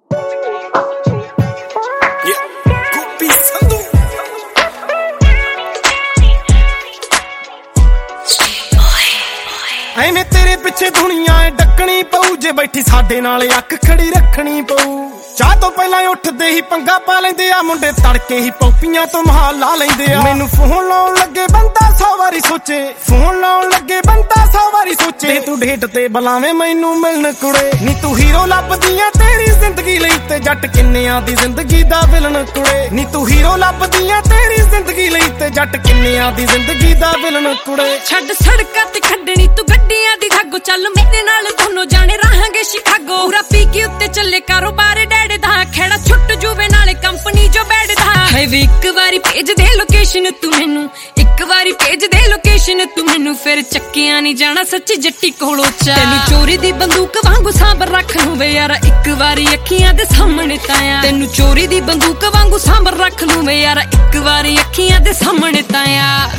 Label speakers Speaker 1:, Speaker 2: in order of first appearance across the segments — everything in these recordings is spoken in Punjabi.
Speaker 1: ਐਵੇਂ ਤੇਰੇ ਪਿੱਛੇ ਦੁਨੀਆ ਏ ਡੱਕਣੀ ਪਊ, ਜੇ ਬੈਠੀ ਸਾਡੇ ਨਾਲ ਅੱਖ ਖੜੀ ਰੱਖਣੀ ਪਊ। ਚਾਹ ਤੋਂ ਪਹਿਲਾਂ ਉੱਠਦੇ ਹੀ ਪੰਗਾ ਪਾ ਲੈਂਦੇ ਆ ਮੁੰਡੇ, ਤੜਕੇ ਹੀ ਪੌਪੀਆਂ ਤੋਂ ਮਹਾਲ ਲਾ ਲੈਂਦੇ ਆ। ਮੈਨੂੰ ਫੋਨ ਲਾਉਣ ਲੱਗੇ ਬੰਦਾ 100 ਵਾਰੀ ਸੋਚੇ, ਫੋਨ ਲਾਉਣ ਲੱਗੇ ਬੰਦਾ 100 ਵਾਰੀ ਸੋਚੇ। ਤੂੰ ਡੇਟ ਤੇ ਬੁਲਾਵੇਂ ਮੈਨੂੰ ਮਿਲਣ ਕੁੜੇ, ਨੀ ਤੂੰ ਹੀਰੋ ਲੱਭਦੀ ਆ ਤੇਰੀ ਜ਼ਿੰਦਗੀ ਲਈ, ਤੇ ਜੱਟ ਕਿੰਨਿਆਂ ਦੀ ਜ਼ਿੰਦਗੀ ਦਾ ਵਿਲਨ ਕੁੜੇ। ਨੀ ਤੂੰ ਹੀਰੋ ਲੱਭਦੀ ਆ ਤੇਰੀ ਜ਼ਿੰਦਗੀ ਲਈ, ਤੇ ਜੱਟ ਕਿੰਨਿਆਂ ਦੀ ਜ਼ਿੰਦਗੀ ਦਾ ਵਿਲਨ ਕੁੜੇ।
Speaker 2: ਛੱਡ ਸੜਕਾਂ ਤੇ ਖੱਡਣੀ ਤੂੰ ਗੱਡੀਆਂ ਦੀ ਠੱਗੋ, ਚੱਲ ਮੇਰੇ ਨਾਲ ਦੋਨੋਂ ਜਾਣੇ ਰਹਾਂਗੇ ਸ਼ਿਕਾਗੋ। ਪੂਰਾ ਪੀ ਕੇ ਉੱਤੇ ਚੱਲੇ ਕਾਰੋਬਾਰ ਡੈਡ ਦਾ, ਖੇੜਾ ਛੁੱਟ ਜੂਵੇ ਨਾਲੇ ਕੰਪਨੀ ਜੋ ਬੈਠਦਾ ਹੈ। ਵੀ ਇੱਕ ਵਾਰੀ ਭੇਜ ਦੇ ਲੋਕੇਸ਼ਨ ਤੂੰ ਮੈਨੂੰ, ਇੱਕ ਵਾਰੀ ਭੇਜ ਦੇ ਲੋਕੇਸ਼ਨ ਤੂੰ ਮੈਨੂੰ, ਫਿਰ ਚੱਕਿਆ ਨਹੀਂ ਜਾਣਾ ਸੱਚੀ ਜੱਟੀ ਕੋਲੋਂ ਚਾ। ਤੈਨੂੰ ਚੋਰੀ ਦੀ ਬੰਦੂਕ ਵਾਂਗੂ ਸਾਂਭਰ ਰੱਖ ਲੂੰ ਵੇ ਯਾਰਾ, ਇੱਕ ਵਾਰੀ ਅੱਖੀਆਂ ਦੇ ਸਾਹਮਣੇ ਤਾਇਆ। ਤੈਨੂੰ ਚੋਰੀ ਦੀ ਬੰਦੂਕ ਵਾਂਗੂ ਸਾਂਭਰ ਰੱਖ ਲੂੰ ਵੇ ਯਾਰਾ, ਇੱਕ ਵਾਰੀ ਅੱਖੀਆਂ ਦੇ ਸਾਹਮਣੇ ਤਾਇਆ।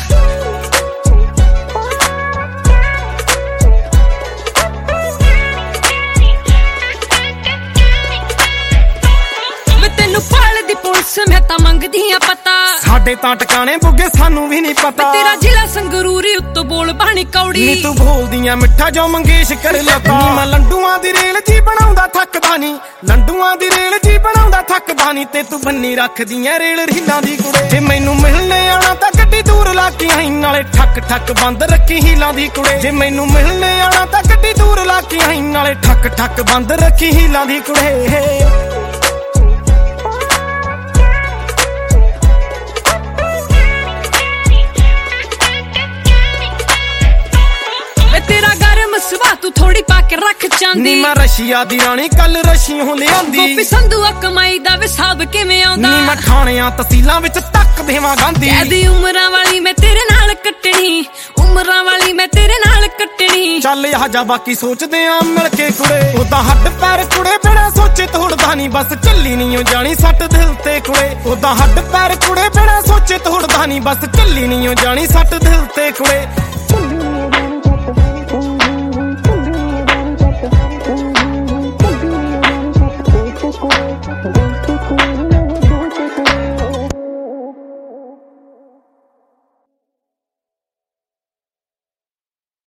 Speaker 2: ਦੀ ਪੁਲਿਸ ਮੈਂ ਤਾਂ ਮੰਗਦੀ ਆ ਪਤਾ,
Speaker 1: ਸਾਡੇ ਤਾਂ ਟਿਕਾਣੇ ਬੁੱਗੇ ਸਾਨੂੰ ਵੀ ਨਹੀਂ ਪਤਾ।
Speaker 2: ਤੇਰਾ ਜ਼ਿਲ੍ਹਾ ਸੰਗਰੂਰੀ ਉੱਤੋਂ ਬੋਲ ਬਾਣੀ ਕੌੜੀ,
Speaker 1: ਨੀ ਤੂੰ ਬੋਲਦੀਆਂ ਮਿੱਠਾ ਜੋ ਮੰਗੇਸ਼ ਕਰ ਲਤਾ। ਨੀ ਮੈਂ ਲੰਡੂਆਂ ਦੀ ਰੇਲ ਜੀ ਬਣਾਉਂਦਾ ਥੱਕਦਾ ਨੀ, ਲੰਡੂਆਂ ਦੀ ਰੇਲ ਜੀ ਬਣਾਉਂਦਾ ਥੱਕਦਾ ਨੀ, ਤੇ ਤੂੰ ਬੰਨੀ ਰੱਖਦੀਆਂ ਰੇਲ ਹੀਲਾਂ ਦੀ ਕੁੜੇ। ਜੇ ਮੈਨੂੰ ਮਿਲਣੇ ਆਣਾ ਤਾਂ ਗੱਡੀ ਦੂਰ ਲਾ ਕੇ ਆਈ, ਨਾਲੇ ਠੱਕ ਠੱਕ ਬੰਦ ਰੱਖੀ ਹੀਲਾਂ ਦੀ ਕੁੜੇ। ਜੇ ਮੈਨੂੰ ਮਿਲਣੇ ਆਣਾ ਤਾਂ ਗੱਡੀ ਦੂਰ ਲਾ ਕੇ ਆਈ, ਨਾਲੇ ਠੱਕ ਠੱਕ ਬੰਦ ਰੱਖੀ ਹੀਲਾਂ ਦੀ ਕੁੜੇ।
Speaker 2: ਤੇਰਾ ਗਰਮ ਸੁਭਾਅ ਤੂੰ ਥੋੜੀ ਪਾ ਕੇ ਰੱਖ ਚਾਂਦੀ,
Speaker 1: ਨੀ ਮੈਂ ਰਸ਼ੀਆ ਦੀ ਰਾਣੀ ਕੱਲ ਰਸ਼ੀ ਹੋ ਲਿਆਂਦੀ।
Speaker 2: ਗੋਪੀ ਸੰਧੂ ਆ ਕਮਾਈ ਦਾ ਹਿਸਾਬ ਕਿਵੇਂ ਆਉਂਦਾ,
Speaker 1: ਨੀ ਮੈਂ ਥਾਣਿਆਂ ਤਹਿਸੀਲਾਂ ਵਿੱਚ ਤੱਕ ਦੇਵਾਂ ਗਾਂਧੀ।
Speaker 2: ਐਦੀ ਉਮਰਾਂ ਵਾਲੀ ਮੈਂ ਤੇਰੇ ਨਾਲ ਕੱਟਣੀ, ਉਮਰਾਂ ਵਾਲੀ ਮੈਂ ਤੇਰੇ ਨਾਲ ਕੱਟਣੀ।
Speaker 1: ਚੱਲ ਆਜਾ ਬਾਕੀ ਸੋਚਦੇ ਆ ਮਿਲ ਕੇ ਕੁੜੇ, ਉਹਦਾ ਹੱਡ ਪੈਰ ਕੁੜੇ ਬਿਨਾਂ ਸੋਚੇ ਤੋੜਦਾ ਨੀ, ਬਸ ਚੱਲੀ ਨੀ ਓ ਜਾਣੀ ਸੱਟ ਦਿਲ ਤੇ ਕੁੜੇ। ਉਹਦਾ ਹੱਡ ਪੈਰ ਕੁੜੇ ਬਿਨਾਂ ਸੋਚੇ ਤੋੜਦਾ ਨੀ, ਬਸ ਚੱਲੀ ਨੀ ਓ ਜਾਣੀ ਸੱਟ ਦਿਲ ਤੇ ਕੁੜੇ।